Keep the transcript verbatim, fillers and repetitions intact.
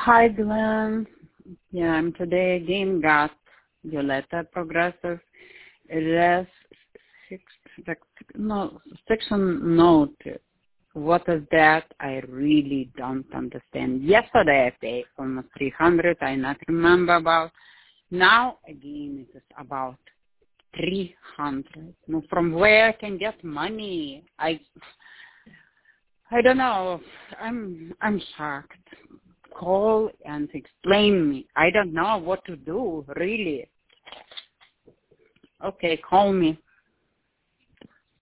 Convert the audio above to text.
Hi, Glenn. Yeah, I'm today again got Violetta Progressive Res six, six, no, section note. What is that? I really don't understand. Yesterday I paid almost three hundred. I not remember about. Now again it is about three hundred. No, from where I can get money? I I don't know. I'm I'm shocked. Call and explain me. I don't know what to do, really. Okay, call me.